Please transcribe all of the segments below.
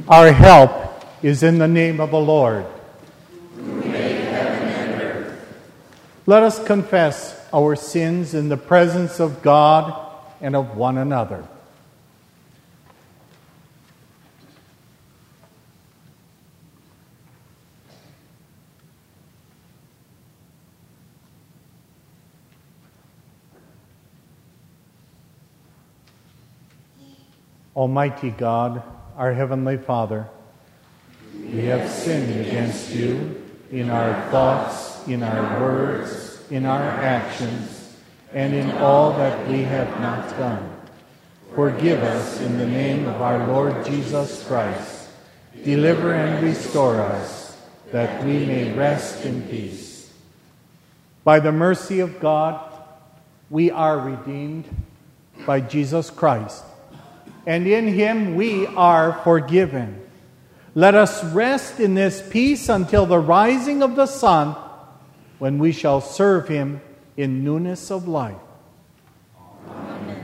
Our help is in the name of the Lord. Who made heaven and earth. Let us confess our sins in the presence of God and of one another. Almighty God, our Heavenly Father, we have sinned against you in our thoughts, in our words, in our actions, and in all that we have not done. Forgive us in the name of our Lord Jesus Christ. Deliver and restore us, that we may rest in peace. By the mercy of God, we are redeemed by Jesus Christ, and in him we are forgiven. Let us rest in this peace until the rising of the sun, when we shall serve him in newness of life. Amen.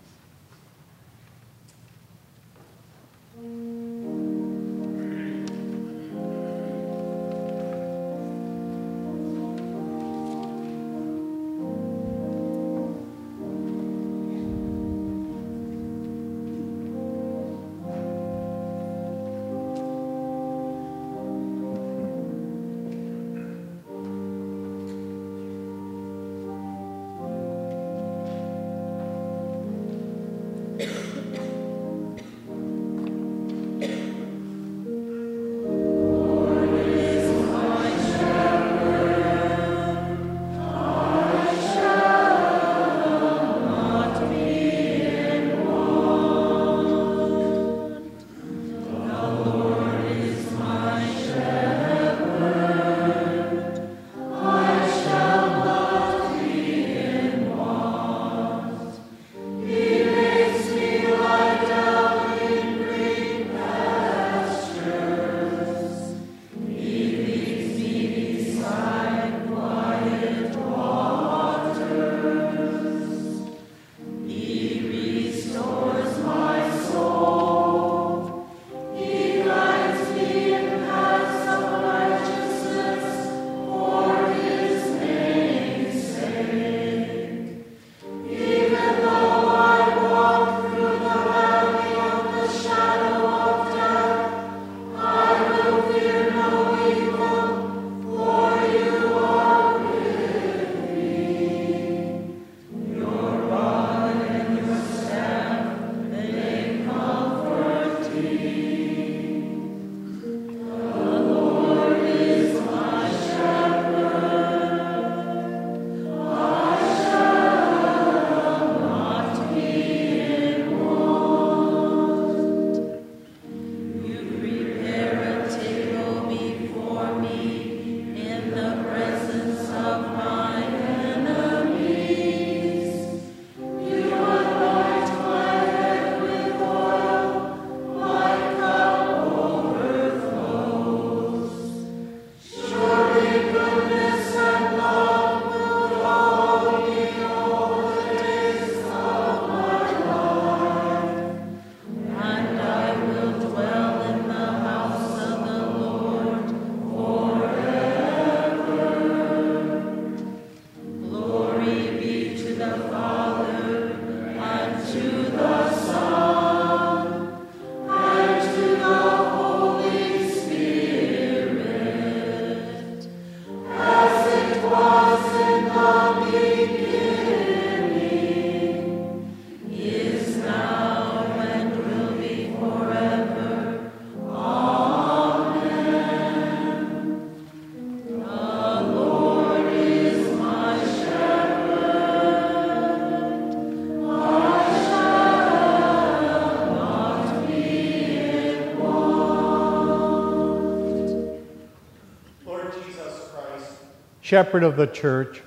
Shepherd of the church,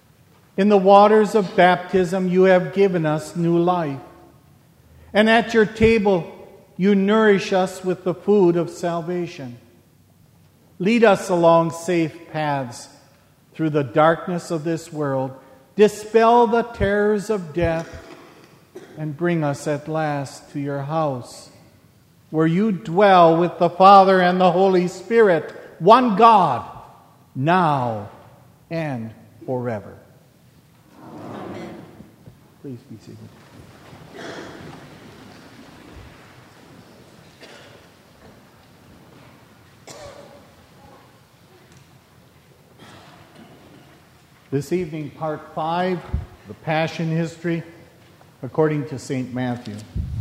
in the waters of baptism you have given us new life, and at your table you nourish us with the food of salvation. Lead us along safe paths through the darkness of this world, dispel the terrors of death, and bring us at last to your house. where you dwell with the Father and the Holy Spirit, one God, now and forever. Amen. Please be seated. This evening, part 5, the Passion History, according to St. Matthew.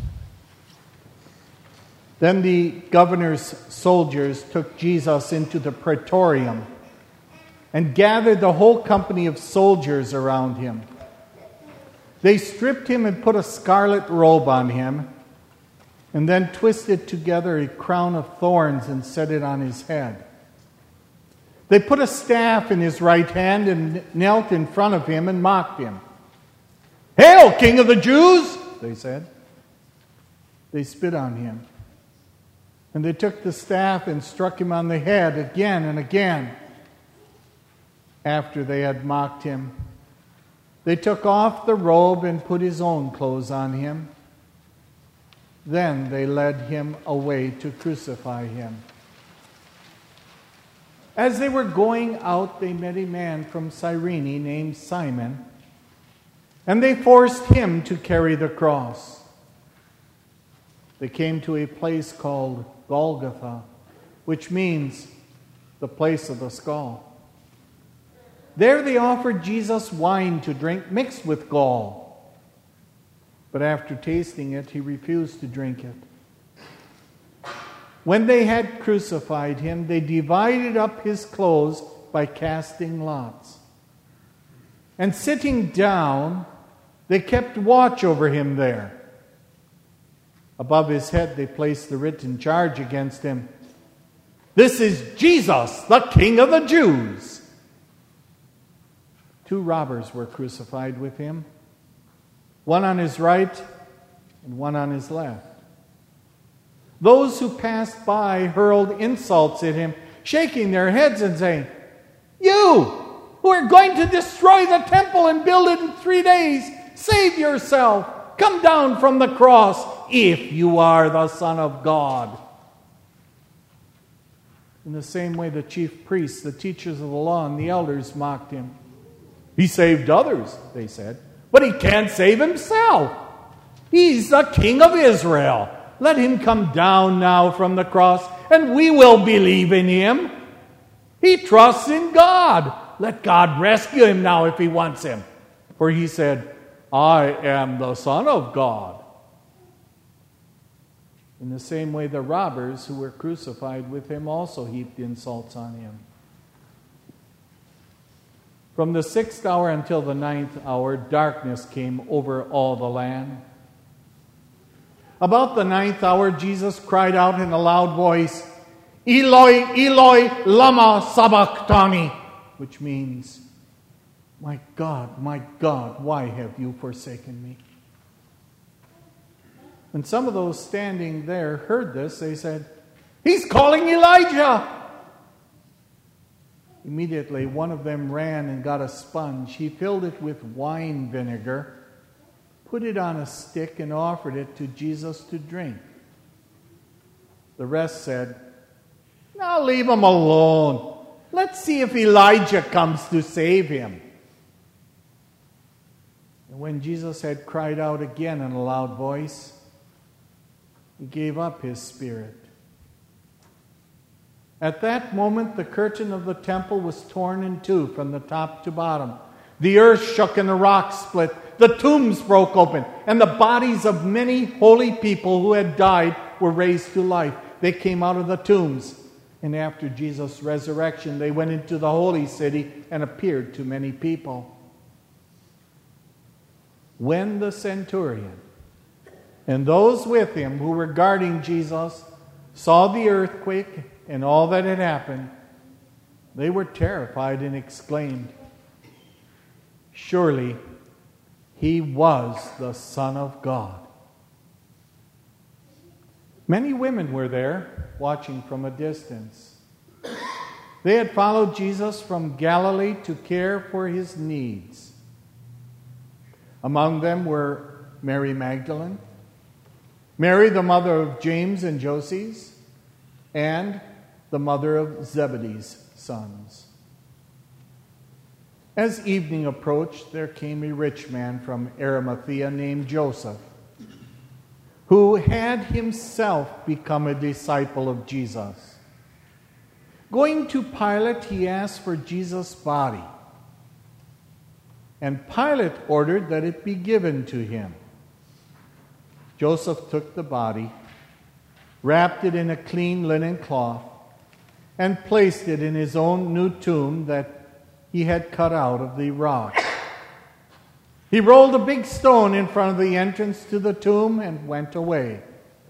Then the governor's soldiers took Jesus into the praetorium and gathered the whole company of soldiers around him. They stripped him and put a scarlet robe on him, and then twisted together a crown of thorns and set it on his head. They put a staff in his right hand and knelt in front of him and mocked him. "Hail, King of the Jews!" they said. They spit on him. And they took the staff and struck him on the head again and again. After they had mocked him, they took off the robe and put his own clothes on him. Then they led him away to crucify him. As they were going out, they met a man from Cyrene named Simon, and they forced him to carry the cross. They came to a place called Golgotha, which means the place of the skull. There they offered Jesus wine to drink mixed with gall. But after tasting it, he refused to drink it. When they had crucified him, they divided up his clothes by casting lots. And sitting down, they kept watch over him there. Above his head they placed the written charge against him: "This is Jesus, the King of the Jews." 2 robbers were crucified with him, one on his right and one on his left. Those who passed by hurled insults at him, shaking their heads and saying, "You, who are going to destroy the temple and build it in 3 days, save yourself. Come down from the cross if you are the Son of God." In the same way, the chief priests, the teachers of the law, and the elders mocked him. "He saved others," they said, "but he can't save himself. He's the King of Israel. Let him come down now from the cross, and we will believe in him. He trusts in God. Let God rescue him now if he wants him. For he said, 'I am the Son of God.'" In the same way, the robbers who were crucified with him also heaped insults on him. From the 6th hour until the 9th hour, darkness came over all the land. About the 9th hour, Jesus cried out in a loud voice, "Eloi, Eloi, lama sabachthani," which means, my God, why have you forsaken me?" When some of those standing there heard this, they said, "He's calling Elijah." Immediately, one of them ran and got a sponge. He filled it with wine vinegar, put it on a stick, and offered it to Jesus to drink. The rest said, "Now leave him alone. Let's see if Elijah comes to save him." And when Jesus had cried out again in a loud voice, he gave up his spirit. At that moment, the curtain of the temple was torn in two from the top to bottom. The earth shook and the rocks split. The tombs broke open, and the bodies of many holy people who had died were raised to life. They came out of the tombs, and after Jesus' resurrection, they went into the holy city and appeared to many people. When the centurion and those with him who were guarding Jesus saw the earthquake and all that had happened, they were terrified and exclaimed, "Surely he was the Son of God." Many women were there, watching from a distance. They had followed Jesus from Galilee to care for his needs. Among them were Mary Magdalene, Mary, the mother of James and Joses, and the mother of Zebedee's sons. As evening approached, there came a rich man from Arimathea named Joseph, who had himself become a disciple of Jesus. Going to Pilate, he asked for Jesus' body, and Pilate ordered that it be given to him. Joseph took the body, wrapped it in a clean linen cloth, and placed it in his own new tomb that he had cut out of the rock. He rolled a big stone in front of the entrance to the tomb and went away.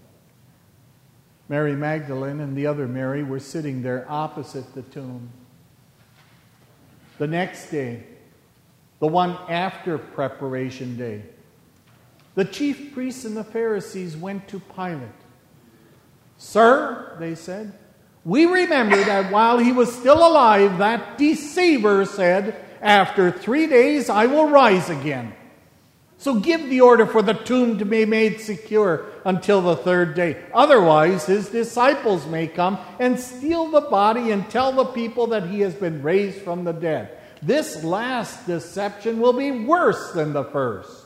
Mary Magdalene and the other Mary were sitting there opposite the tomb. The next day, the one after preparation day, the chief priests and the Pharisees went to Pilate. "Sir," they said, "we remember that while he was still alive, that deceiver said, 'After 3 days I will rise again.' So give the order for the tomb to be made secure until the 3rd day. Otherwise, his disciples may come and steal the body and tell the people that he has been raised from the dead. This last deception will be worse than the first."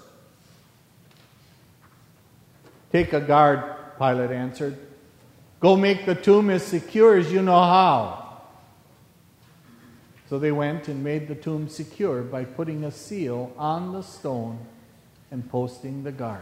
"Take a guard," Pilate answered. "Go make the tomb as secure as you know how." So they went and made the tomb secure by putting a seal on the stone and posting the guard.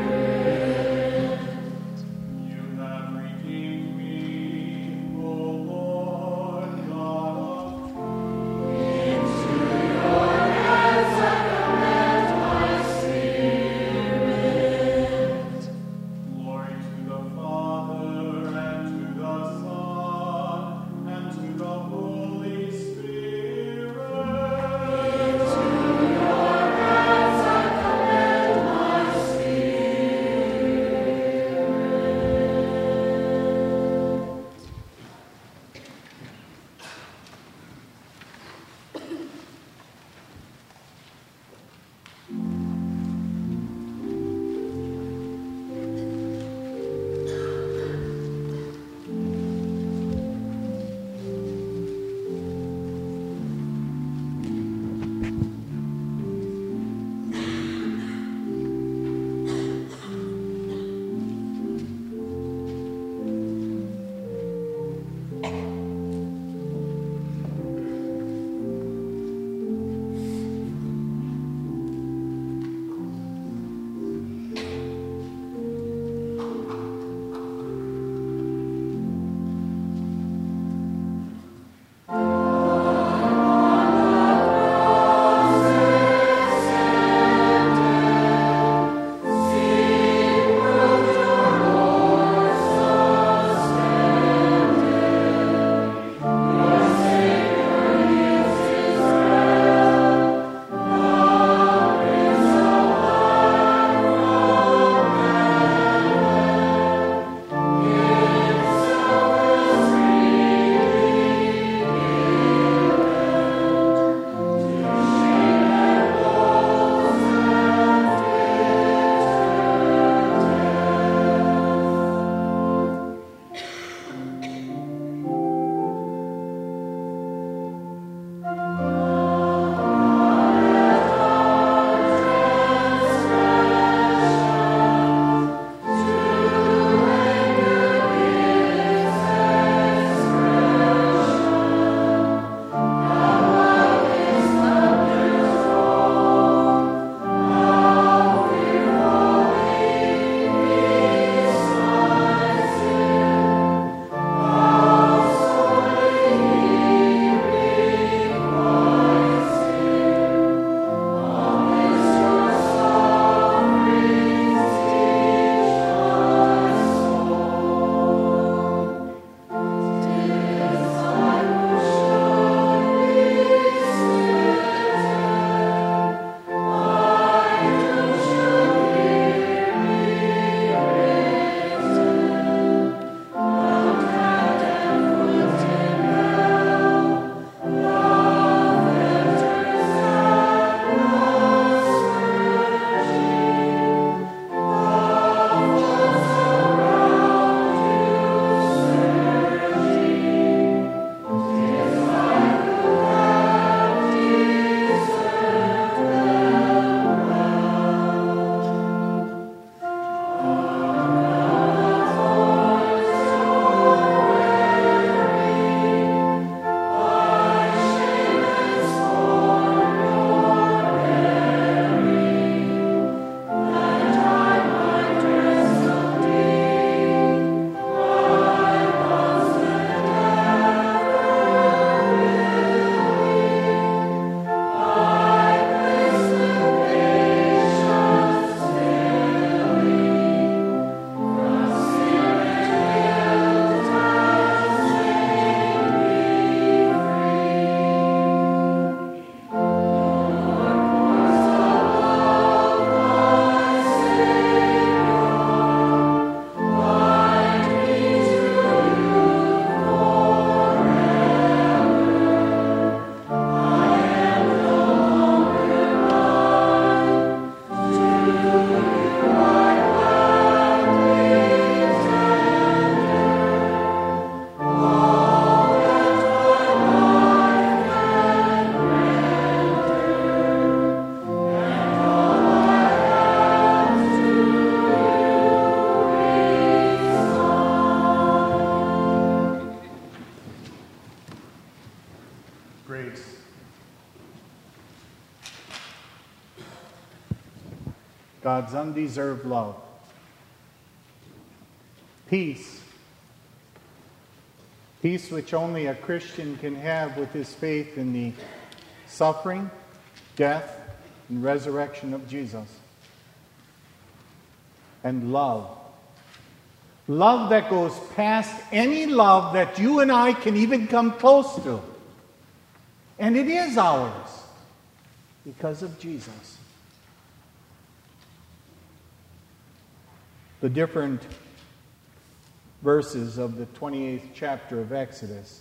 You have redeemed me, O God's undeserved love. Peace. Peace which only a Christian can have with his faith in the suffering, death, and resurrection of Jesus. And love. Love that goes past any love that you and I can even come close to. And it is ours because of Jesus. The different verses of the 28th chapter of Exodus.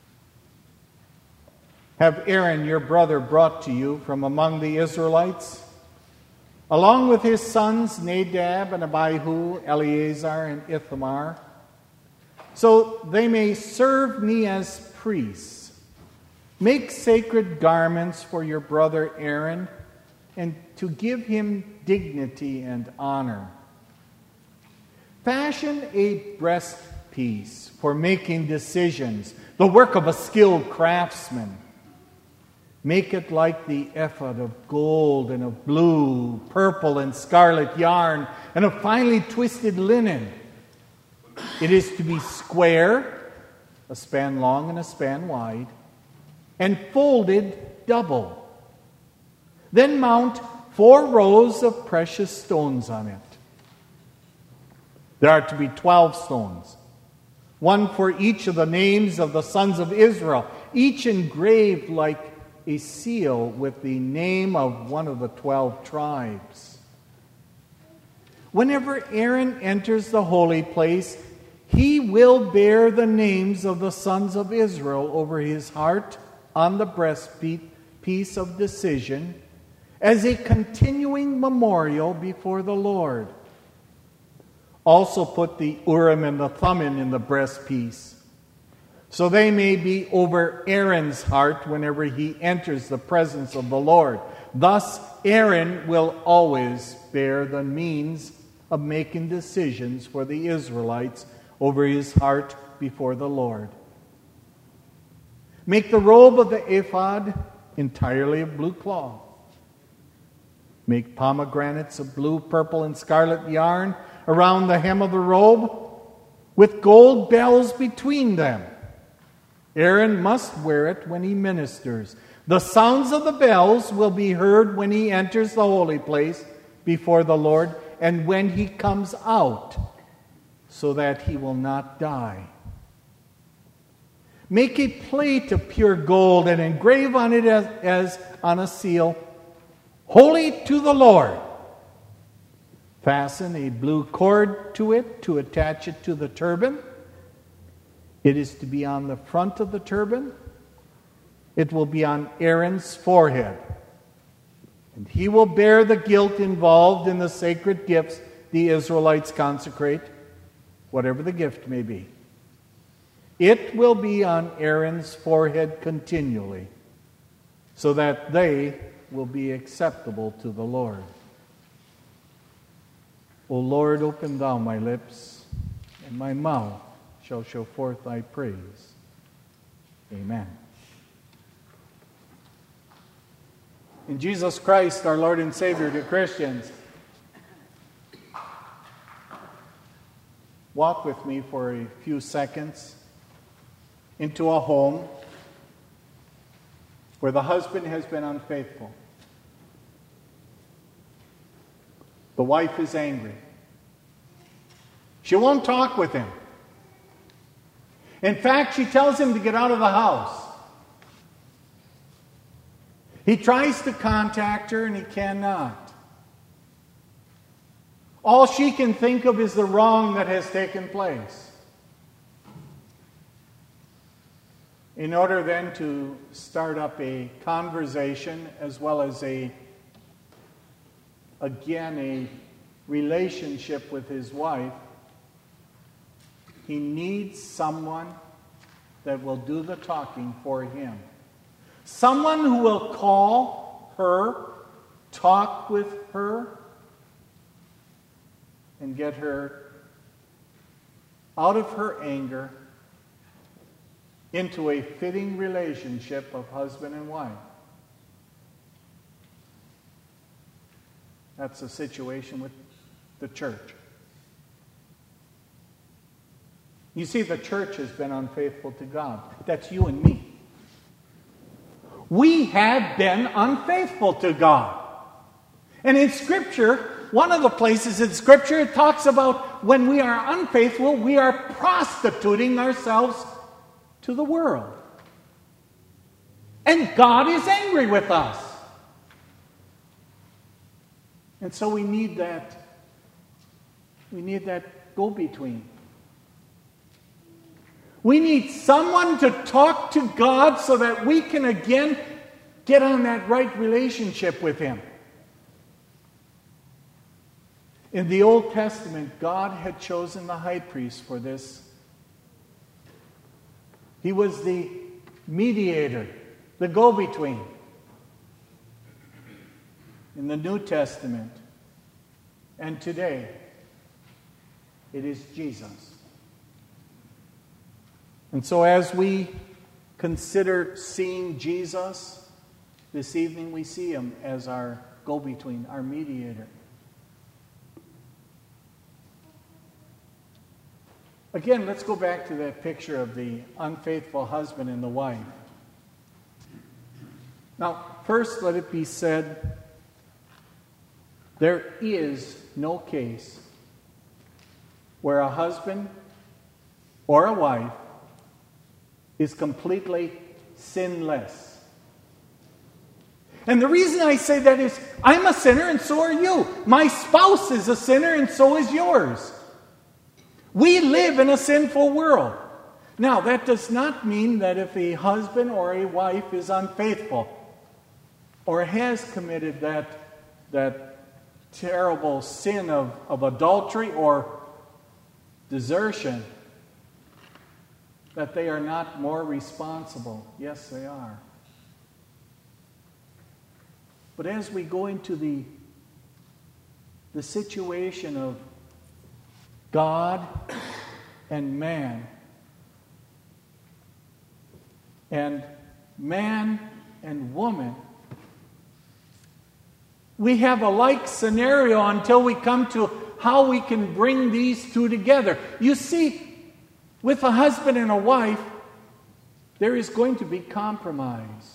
Have Aaron, your brother, brought to you from among the Israelites, along with his sons Nadab and Abihu, Eleazar and Ithamar, so they may serve me as priests. Make sacred garments for your brother Aaron, and to give him dignity and honor. Fashion a breastpiece for making decisions, the work of a skilled craftsman. Make it like the ephod of gold and of blue, purple, and scarlet yarn, and of finely twisted linen. It is to be square, a span long and a span wide, and folded double. Then mount 4 rows of precious stones on it. There are to be 12 stones, one for each of the names of the sons of Israel, each engraved like a seal with the name of one of the 12 tribes. Whenever Aaron enters the holy place, he will bear the names of the sons of Israel over his heart on the breastpiece of decision as a continuing memorial before the Lord. Also put the Urim and the Thummim in the breastpiece, so they may be over Aaron's heart whenever he enters the presence of the Lord. Thus, Aaron will always bear the means of making decisions for the Israelites over his heart before the Lord. Make the robe of the ephod entirely of blue cloth. Make pomegranates of blue, purple, and scarlet yarn around the hem of the robe, with gold bells between them. Aaron must wear it when he ministers. The sounds of the bells will be heard when he enters the holy place before the Lord and when he comes out, so that he will not die. Make a plate of pure gold and engrave on it as on a seal, "Holy to the Lord." Fasten a blue cord to it to attach it to the turban. It is to be on the front of the turban. It will be on Aaron's forehead. And he will bear the guilt involved in the sacred gifts the Israelites consecrate, whatever the gift may be. It will be on Aaron's forehead continually, so that they will be acceptable to the Lord. O Lord, open thou my lips, and my mouth shall show forth thy praise. Amen. In Jesus Christ, our Lord and Savior, to Christians, walk with me for a few seconds into a home where the husband has been unfaithful. The wife is angry. She won't talk with him. In fact, she tells him to get out of the house. He tries to contact her and he cannot. All she can think of is the wrong that has taken place. In order then to start up a conversation as well as a relationship with his wife, he needs someone that will do the talking for him. Someone who will call her, talk with her, and get her out of her anger into a fitting relationship of husband and wife. That's the situation with the church. You see, the church has been unfaithful to God. That's you and me. We have been unfaithful to God. And in Scripture, one of the places in Scripture, it talks about when we are unfaithful, we are prostituting ourselves to the world. And God is angry with us. And so we need that go-between. We need someone to talk to God so that we can again get on that right relationship with Him. In the Old Testament, God had chosen the high priest for this. He was the mediator, the go-between. In the New Testament, and today, it is Jesus. And so as we consider seeing Jesus, this evening we see Him as our go-between, our mediator. Again, let's go back to that picture of the unfaithful husband and the wife. Now, first let it be said, there is no case where a husband or a wife is completely sinless. And the reason I say that is, I'm a sinner and so are you. My spouse is a sinner and so is yours. We live in a sinful world. Now, that does not mean that if a husband or a wife is unfaithful or has committed that terrible sin of adultery or desertion, that they are not more responsible. Yes, they are. But as we go into the situation of God and man and woman, we have a like scenario until we come to how we can bring these two together. You see, with a husband and a wife, there is going to be compromise.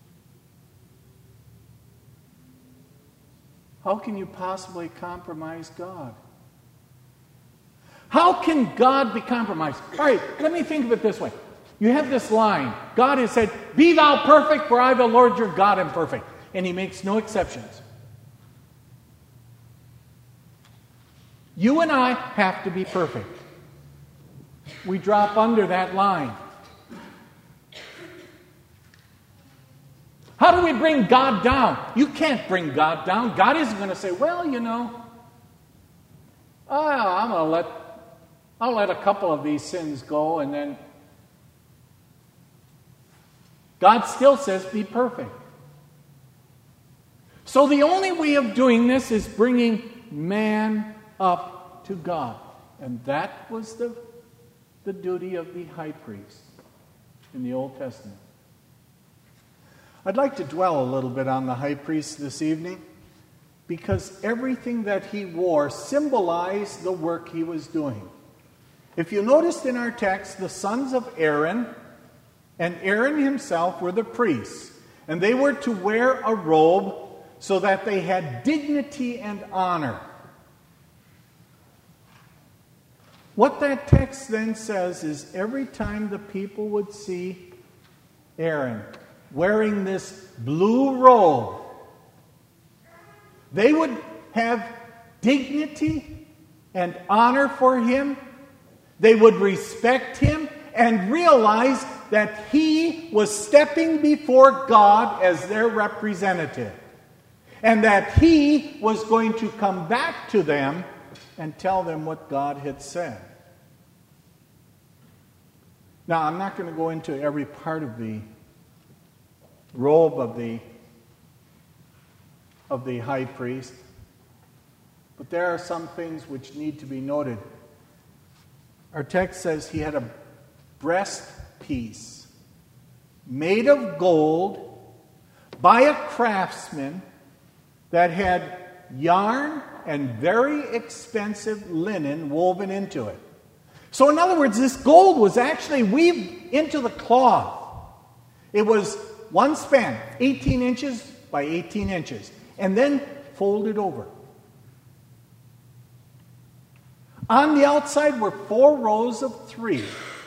How can you possibly compromise God? How can God be compromised? All right, let me think of it this way. You have this line. God has said, "Be thou perfect, for I, the Lord your God, am perfect." And He makes no exceptions. You and I have to be perfect. We drop under that line. How do we bring God down? You can't bring God down. God isn't going to say, well, you know, I'll let a couple of these sins go, and then God still says, be perfect. So the only way of doing this is bringing man up to God. And that was the duty of the high priest in the Old Testament. I'd like to dwell a little bit on the high priest this evening, because everything that he wore symbolized the work he was doing. If you noticed in our text, the sons of Aaron and Aaron himself were the priests, and they were to wear a robe so that they had dignity and honor. What that text then says is every time the people would see Aaron wearing this blue robe, they would have dignity and honor for him. They would respect him and realize that he was stepping before God as their representative, and that he was going to come back to them and tell them what God had said. Now, I'm not going to go into every part of the robe of the high priest, but there are some things which need to be noted. Our text says he had a breastpiece made of gold by a craftsman that had yarn and very expensive linen woven into it. So in other words, this gold was actually weaved into the cloth. It was one span, 18 inches by 18 inches, and then folded over. On the outside were 4 rows of 3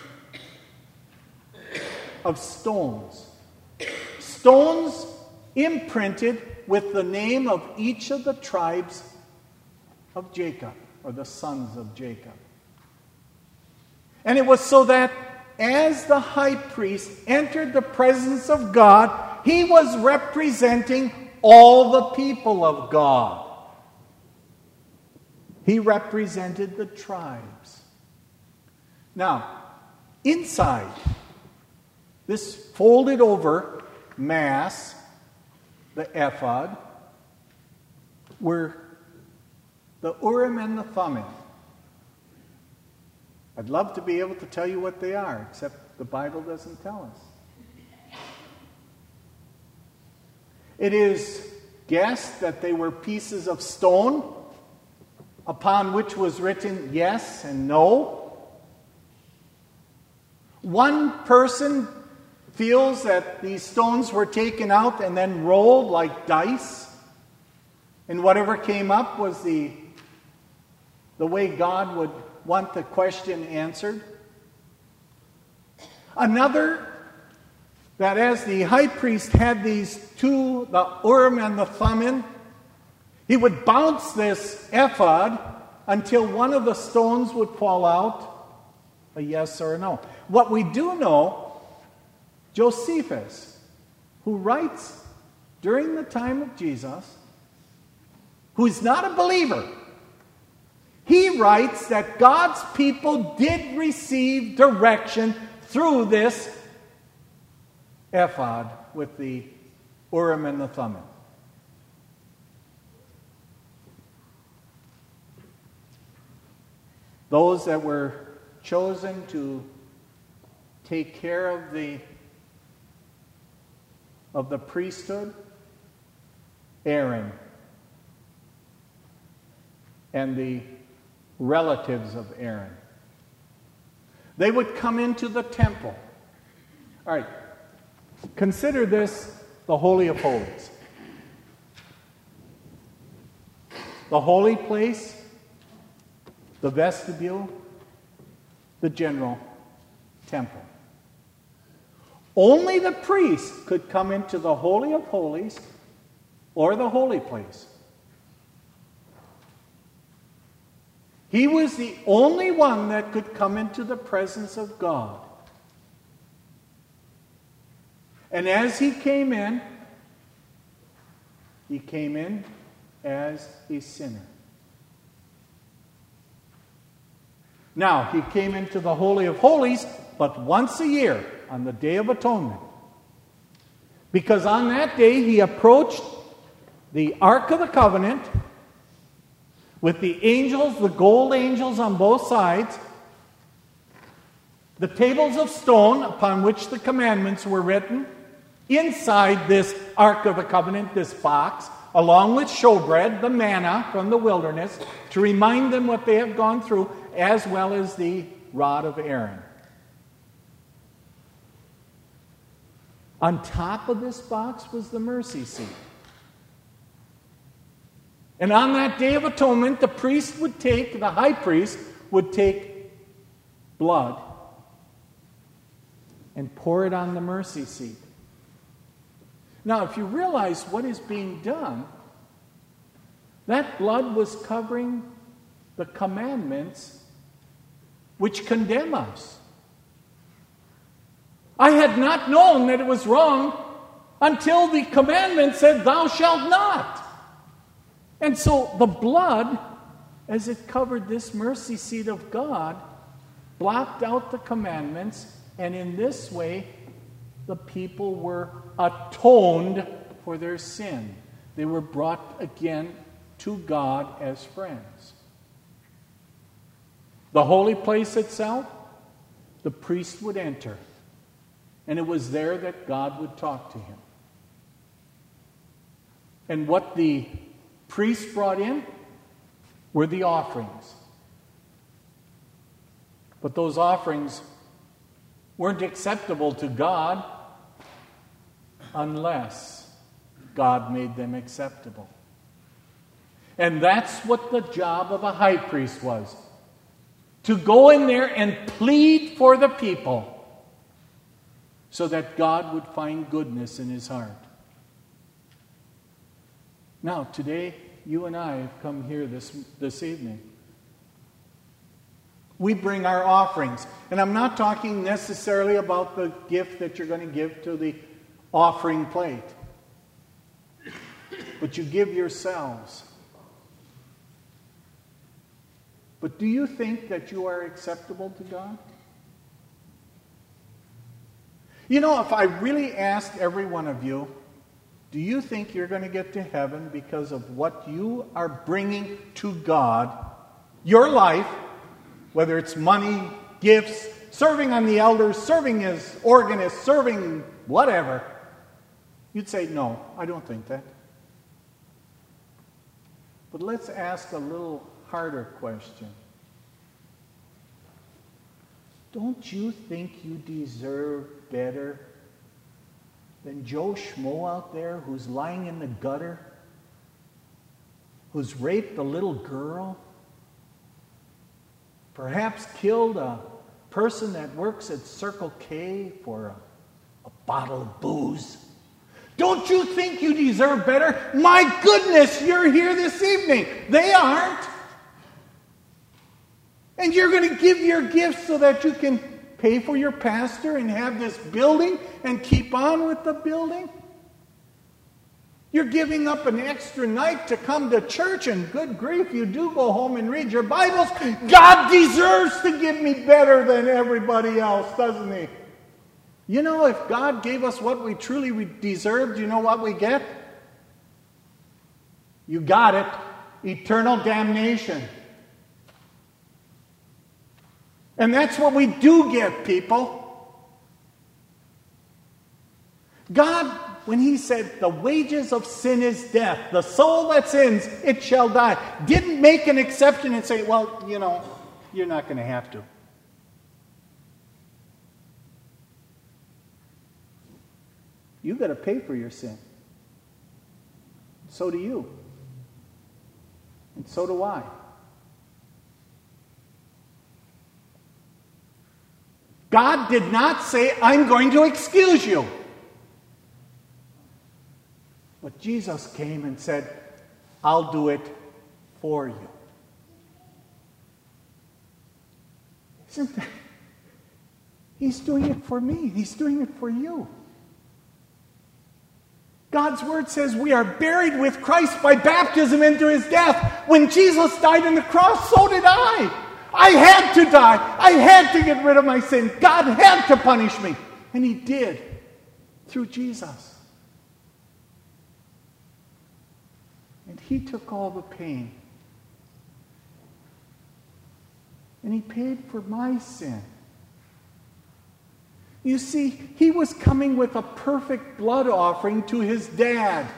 of stones. Stones imprinted with the name of each of the tribes of Jacob, or the sons of Jacob. And it was so that as the high priest entered the presence of God, he was representing all the people of God. He represented the tribes. Now, inside this folded over mass, the ephod, were the Urim and the Thummim. I'd love to be able to tell you what they are, except the Bible doesn't tell us. It is guessed that they were pieces of stone upon which was written yes and no. One person feels that these stones were taken out and then rolled like dice, and whatever came up was the way God would want the question answered. Another, that as the high priest had these 2, the Urim and the Thummim, he would bounce this ephod until one of the stones would fall out, a yes or a no. What we do know, Josephus, who writes during the time of Jesus, who is not a believer, he writes that God's people did receive direction through this ephod with the Urim and the Thummim. Those that were chosen to take care of the priesthood, Aaron, and the relatives of Aaron. They would come into the temple. All right, consider this the Holy of Holies. The holy place, the vestibule, the general temple. Only the priest could come into the Holy of Holies or the holy place. He was the only one that could come into the presence of God. And as he came in as a sinner. Now, he came into the Holy of Holies, but once a year, on the Day of Atonement. Because on that day, he approached the Ark of the Covenant with the angels, the gold angels on both sides, the tables of stone upon which the commandments were written, inside this Ark of the Covenant, this box, along with showbread, the manna from the wilderness, to remind them what they have gone through, as well as the rod of Aaron. On top of this box was the mercy seat. And on that Day of Atonement, the high priest would take blood and pour it on the mercy seat. Now, if you realize what is being done, that blood was covering the commandments which condemn us. I had not known that it was wrong until the commandment said, "Thou shalt not." And so the blood, as it covered this mercy seat of God, blocked out the commandments, and in this way, the people were atoned for their sin. They were brought again to God as friends. The holy place itself, the priest would enter, and it was there that God would talk to him. And what the priests brought in were the offerings. But those offerings weren't acceptable to God unless God made them acceptable. And that's what the job of a high priest was. To go in there and plead for the people so that God would find goodness in his heart. Now, today, you and I have come here this evening. We bring our offerings. And I'm not talking necessarily about the gift that you're going to give to the offering plate. But you give yourselves. But do you think that you are acceptable to God? You know, if I really asked every one of you, do you think you're going to get to heaven because of what you are bringing to God, your life, whether it's money, gifts, serving on the elders, serving as organist, serving whatever? You'd say, no, I don't think that. But let's ask a little harder question. Don't you think you deserve better than Joe Schmo out there who's lying in the gutter, who's raped a little girl, perhaps killed a person that works at Circle K for a bottle of booze? Don't you think you deserve better? My goodness, you're here this evening. They aren't. And you're going to give your gifts so that you can pay for your pastor and have this building and keep on with the building? You're giving up an extra night to come to church, and good grief, you do go home and read your Bibles. God deserves to give me better than everybody else, doesn't he? You know, if God gave us what we truly deserved, you know what we get? You got it. Eternal damnation. And that's what we do get, people. God, when he said the wages of sin is death, the soul that sins, it shall die, didn't make an exception and say, well, you know, you're not going to have to. You've got to pay for your sin. So do you. And so do I. God did not say, I'm going to excuse you. But Jesus came and said, I'll do it for you. Isn't that? He's doing it for me. He's doing it for you. God's word says we are buried with Christ by baptism into his death. When Jesus died on the cross, so did I. I had to die. I had to get rid of my sin. God had to punish me. And he did through Jesus. And he took all the pain. And he paid for my sin. You see, he was coming with a perfect blood offering to his dad.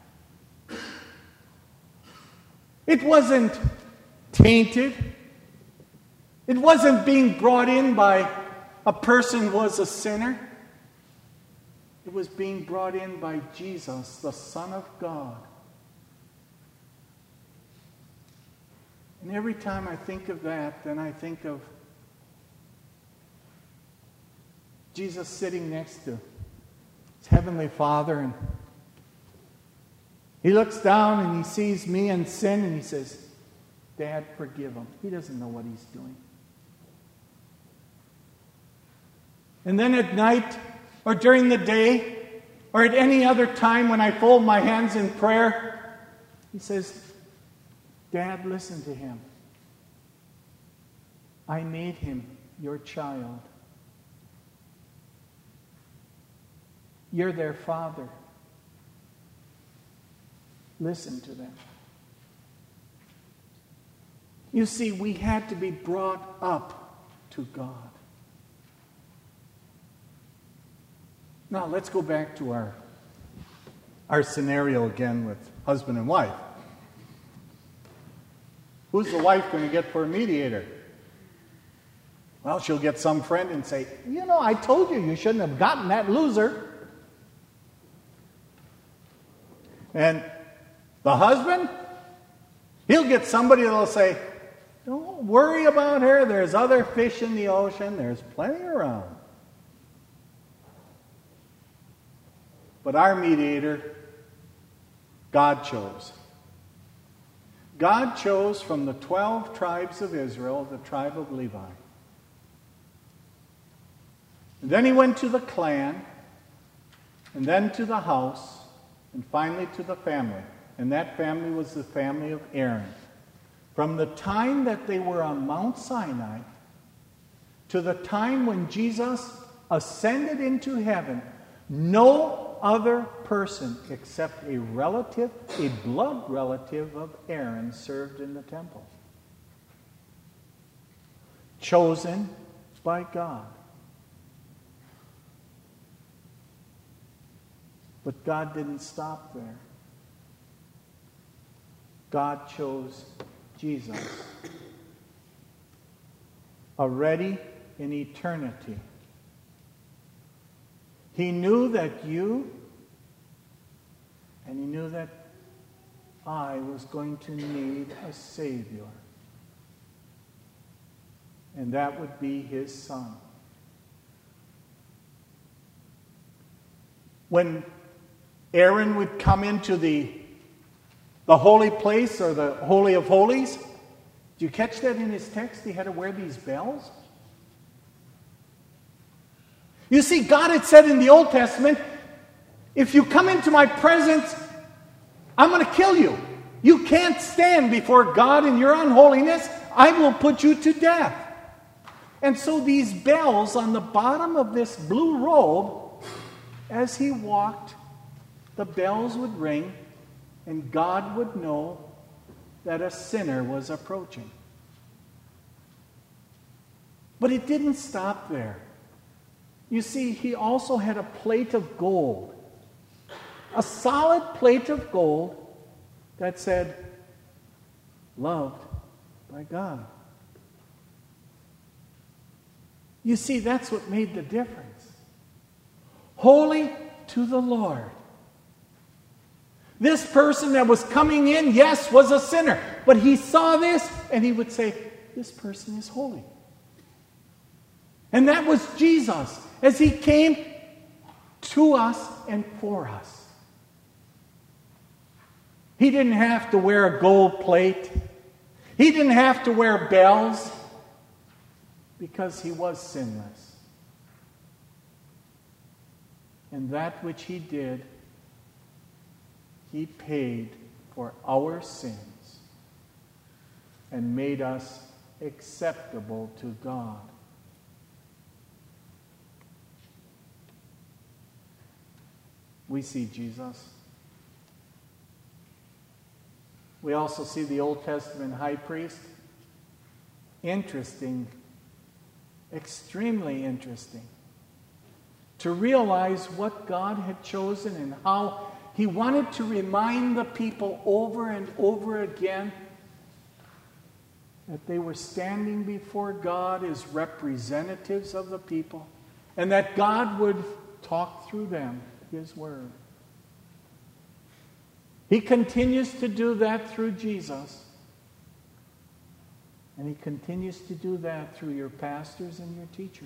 It wasn't tainted. It wasn't being brought in by a person who was a sinner. It was being brought in by Jesus, the Son of God. And every time I think of that, then I think of Jesus sitting next to his heavenly Father, and he looks down and he sees me in sin and he says, Dad, forgive him. He doesn't know what he's doing. And then at night, or during the day, or at any other time when I fold my hands in prayer, he says, Dad, listen to him. I made him your child. You're their father. Listen to them. You see, we had to be brought up to God. Now, let's go back to our scenario again with husband and wife. Who's the wife going to get for a mediator? Well, she'll get some friend and say, I told you shouldn't have gotten that loser. And the husband, he'll get somebody that'll say, don't worry about her. There's other fish in the ocean. There's plenty around. But our mediator, God chose. God chose from the 12 tribes of Israel, the tribe of Levi. And then he went to the clan, and then to the house, and finally to the family. And that family was the family of Aaron. From the time that they were on Mount Sinai to the time when Jesus ascended into heaven, no other person except a relative, a blood relative of Aaron, served in the temple. Chosen by God. But God didn't stop there. God chose Jesus. Already in eternity. He knew that you, and he knew that I was going to need a Savior. And that would be his Son. When Aaron would come into the holy place, or the Holy of Holies, do you catch that in his text? He had to wear these bells. You see, God had said in the Old Testament, if you come into my presence, I'm going to kill you. You can't stand before God in your unholiness. I will put you to death. And so these bells on the bottom of this blue robe, as he walked, the bells would ring, and God would know that a sinner was approaching. But it didn't stop there. You see, he also had a plate of gold. A solid plate of gold that said, loved by God. You see, that's what made the difference. Holy to the Lord. This person that was coming in, yes, was a sinner. But he saw this and he would say, this person is holy. And that was Jesus as he came to us and for us. He didn't have to wear a gold plate. He didn't have to wear bells because he was sinless. And that which he did, he paid for our sins and made us acceptable to God. We see Jesus. We also see the Old Testament high priest. Interesting, extremely interesting, to realize what God had chosen and how he wanted to remind the people over and over again that they were standing before God as representatives of the people, and that God would talk through them his word. He continues to do that through Jesus. And he continues to do that through your pastors and your teachers.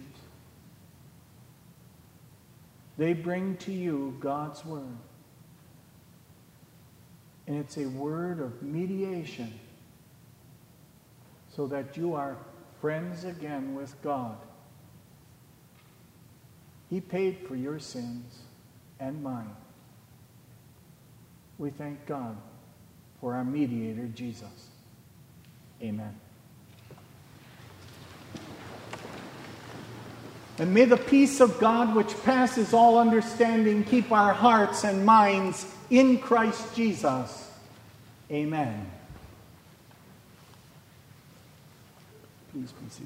They bring to you God's word. And it's a word of mediation so that you are friends again with God. He paid for your sins and mine. We thank God for our mediator, Jesus. Amen. And may the peace of God, which passes all understanding, keep our hearts and minds in Christ Jesus. Amen. Please be seated.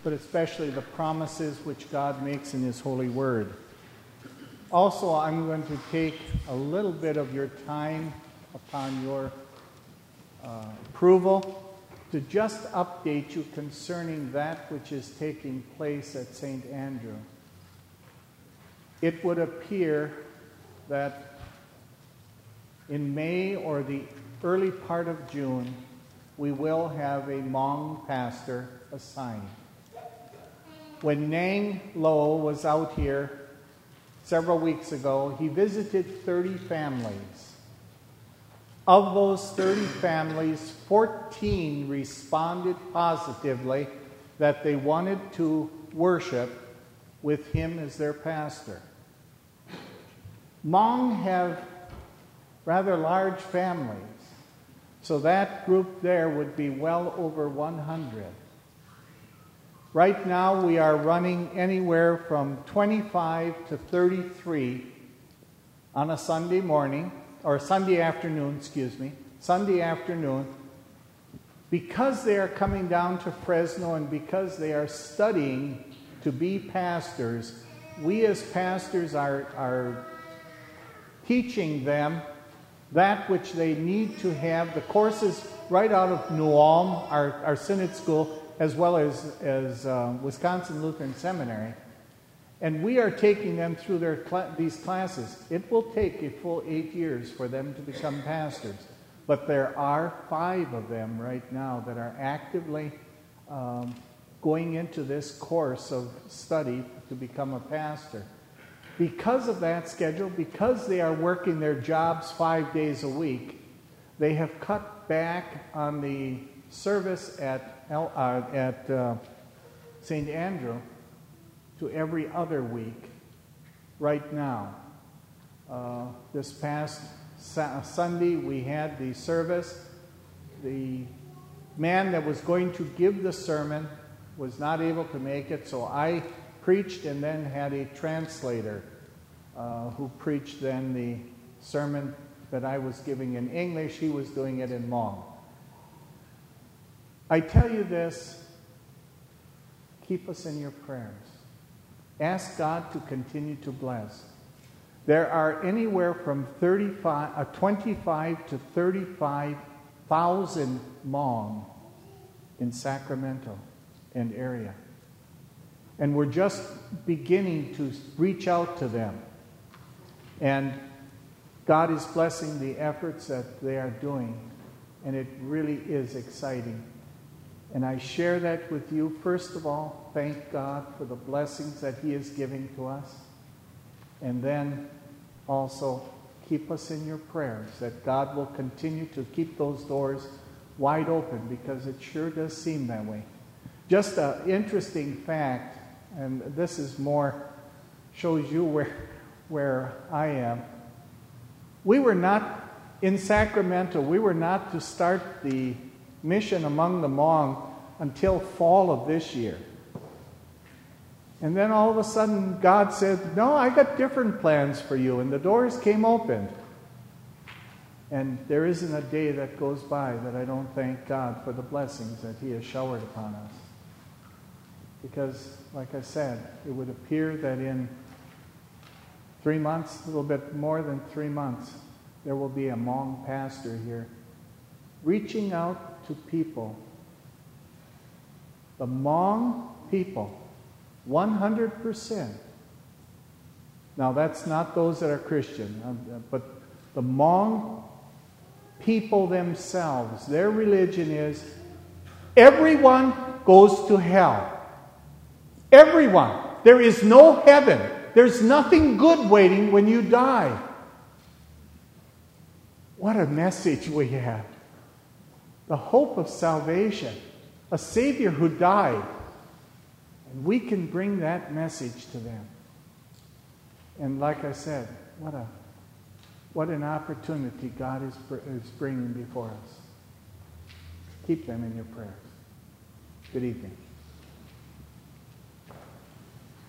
but especially the promises which God makes in His holy word. Also, I'm going to take a little bit of your time upon your approval to just update you concerning that which is taking place at St. Andrew. It would appear that in May or the early part of June, we will have a Hmong pastor assigned. When Nang Lo was out here several weeks ago, he visited 30 families. Of those 30 families, 14 responded positively that they wanted to worship with him as their pastor. Hmong have rather large families, so that group there would be well over 100. Right now we are running anywhere from 25 to 33 on a Sunday morning, or Sunday afternoon, Sunday afternoon. Because they are coming down to Fresno and because they are studying to be pastors, we as pastors are teaching them that which they need to have, the courses right out of New Ulm, our synod school, as well as Wisconsin Lutheran Seminary. And we are taking them through these classes. It will take a full 8 years for them to become pastors. But there are 5 of them right now that are actively going into this course of study to become a pastor. Because of that schedule, because they are working their jobs 5 days a week, they have cut back on the service at St. Andrew to every other week right now. This past Sunday we had the service. The man that was going to give the sermon was not able to make it, so I preached and then had a translator who preached then the sermon that I was giving in English. He was doing it in Hmong. I tell you this, keep us in your prayers. Ask God to continue to bless. There are anywhere from 25 to 35,000 Hmong in Sacramento and area. And we're just beginning to reach out to them. And God is blessing the efforts that they are doing. And it really is exciting. And I share that with you. First of all, thank God for the blessings that He is giving to us. And then also keep us in your prayers, that God will continue to keep those doors wide open, because it sure does seem that way. Just an interesting fact, and this is more, shows you where I am. We were not in Sacramento. We were not to start the mission among the Hmong until fall of this year. And then all of a sudden God said, no, I got different plans for you. And the doors came open. And there isn't a day that goes by that I don't thank God for the blessings that He has showered upon us. Because, like I said, it would appear that in 3 months, a little bit more than 3 months, there will be a Hmong pastor here reaching out to people. The Hmong people, 100%. Now, that's not those that are Christian, but the Hmong people themselves, their religion is everyone goes to hell. Everyone. There is no heaven. There's nothing good waiting when you die. What a message we have. The hope of salvation. A Savior who died. And we can bring that message to them. And like I said, what an opportunity God is bringing before us. Keep them in your prayers. Good evening.